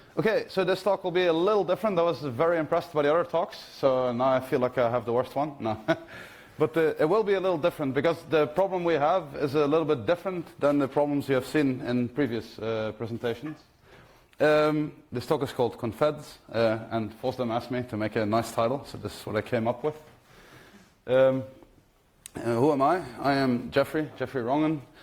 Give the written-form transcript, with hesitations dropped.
Okay, so this talk will be a little different. I was very impressed by the other talks, so now I feel like I have the worst one. No. But it will be a little different, because the problem we have is a little bit different than the problems you have seen in previous presentations. This talk is called Confeds, and FOSDEM asked me to make a nice title, so this is what I came up with. Who am I? I am Jeffrey Rongen.